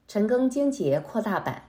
陈庚经节扩大版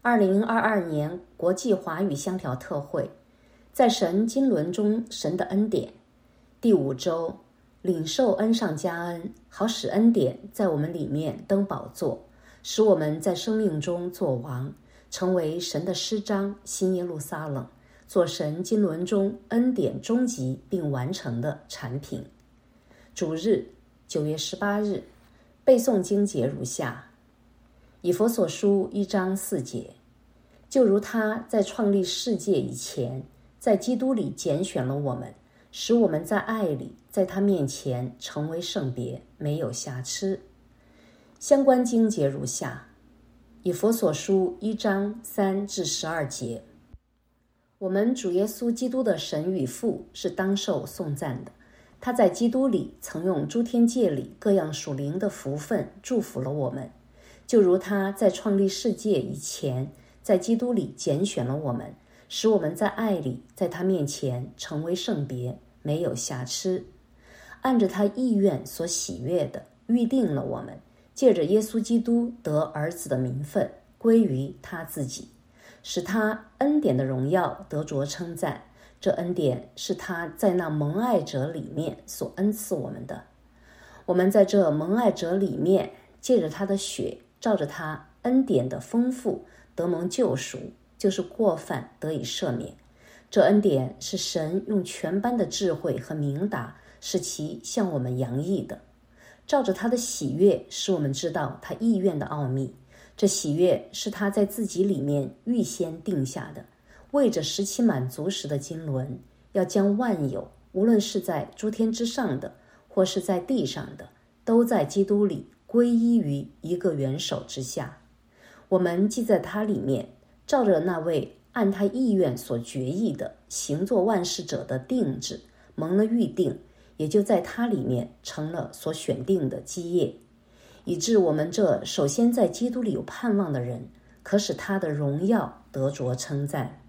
2022年国际华语香调特会，在神经轮中神的恩典第5周，领受恩上加恩，好使恩典在我们里面登宝座，使我们在生命中作王，成为神的诗章，新耶路撒冷，做神经轮中恩典终极并完成的产品。主日9月18日，背诵经节如下：以弗所书1章4节，就如他在创立世界以前，在基督里拣选了我们，使我们在爱里，在他面前成为圣别，没有瑕疵。相关经节如下：以弗所书1章3至12节，我们主耶稣基督的神与父是当受颂赞的。他在基督里曾用诸天界里各样属灵的福分祝福了我们，就如他在创立世界以前，在基督里拣选了我们，使我们在爱里，在他面前成为圣别，没有瑕疵。按着他意愿所喜悦的，预定了我们，借着耶稣基督得儿子的名分，归于他自己，使他恩典的荣耀得着称赞。这恩典是他在那蒙爱者里面所恩赐我们的。我们在这蒙爱者里面，借着他的血，照着他恩典的丰富，得蒙救赎，就是过犯得以赦免。这恩典是神用全般的智慧和明达，使其向我们洋溢的。照着他的喜悦，使我们知道他意愿的奥秘。这喜悦是他在自己里面预先定下的，为着使其满足时的经纶，要将万有，无论是在诸天之上的，或是在地上的，都在基督里归依于一个元首之下。我们既在他里面，照着那位按他意愿所决议的行作万事者的定旨，蒙了预定，也就在他里面成了所选定的基业，以致我们这首先在基督里有盼望的人，可使他的荣耀得着称赞。